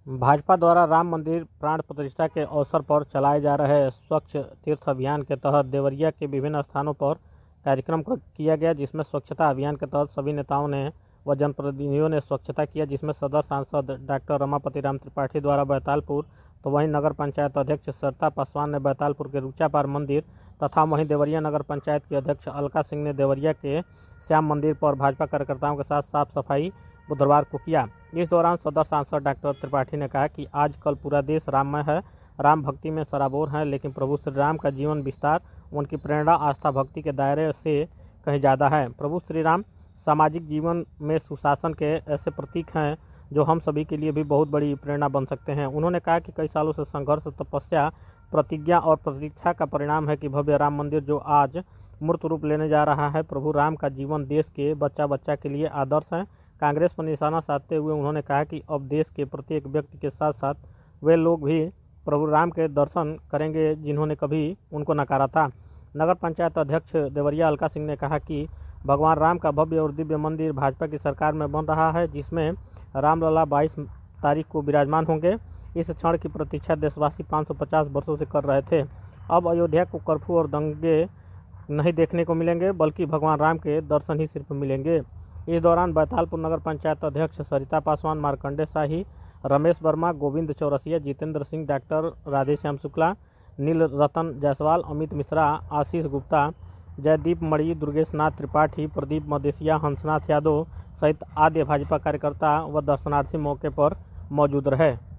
भाजपा द्वारा राम मंदिर प्राण प्रतिष्ठा के अवसर पर चलाए जा रहे स्वच्छ तीर्थ अभियान के तहत देवरिया के विभिन्न स्थानों पर कार्यक्रम किया गया, जिसमें स्वच्छता अभियान के तहत सभी नेताओं ने व जनप्रतिनिधियों ने स्वच्छता किया, जिसमें सदर सांसद डॉक्टर रमापति राम त्रिपाठी द्वारा बैतालपुर, तो वहीं नगर पंचायत अध्यक्ष सरिता पासवान ने बैतालपुर के रुचापार मंदिर तथा वहीं देवरिया नगर पंचायत की अध्यक्ष अलका सिंह ने देवरिया के श्याम मंदिर पर भाजपा कार्यकर्ताओं के साथ साफ सफाई बुधवार को किया। इस दौरान सदर सांसद डॉक्टर त्रिपाठी ने कहा कि आजकल पूरा देश राममय है, राम भक्ति में सराबोर है, लेकिन प्रभु श्री राम का जीवन विस्तार उनकी प्रेरणा आस्था भक्ति के दायरे से कहीं ज़्यादा है। प्रभु श्री राम सामाजिक जीवन में सुशासन के ऐसे प्रतीक हैं जो हम सभी के लिए भी बहुत बड़ी प्रेरणा बन सकते हैं। उन्होंने कहा कि कई सालों से संघर्ष, तपस्या, प्रतिज्ञा और प्रतीक्षा का परिणाम है कि भव्य राम मंदिर जो आज मूर्त रूप लेने जा रहा है, प्रभु राम का जीवन देश के बच्चा बच्चा के लिए आदर्श है। कांग्रेस पर निशाना साधते हुए उन्होंने कहा कि अब देश के प्रत्येक व्यक्ति के साथ साथ वे लोग भी प्रभु राम के दर्शन करेंगे जिन्होंने कभी उनको नकारा था। नगर पंचायत अध्यक्ष देवरिया अलका सिंह ने कहा कि भगवान राम का भव्य और दिव्य मंदिर भाजपा की सरकार में बन रहा है, जिसमें रामलला 22 तारीख को विराजमान होंगे। इस क्षण की प्रतीक्षा देशवासी 550 वर्षों से कर रहे थे। अब अयोध्या को कर्फ्यू और दंगे नहीं देखने को मिलेंगे, बल्कि भगवान राम के दर्शन ही सिर्फ मिलेंगे। इस दौरान बैतालपुर नगर पंचायत अध्यक्ष सरिता पासवान, मार्कंडे शाही, रमेश वर्मा, गोविंद चौरसिया, जितेंद्र सिंह, डॉक्टर राधेश्याम शुक्ला, नील रतन जायसवाल, अमित मिश्रा, आशीष गुप्ता, जयदीप मणि, दुर्गेश नाथ त्रिपाठी, प्रदीप मदेसिया, हंसनाथ यादव सहित आद्य भाजपा कार्यकर्ता व दर्शनार्थी मौके पर मौजूद रहे।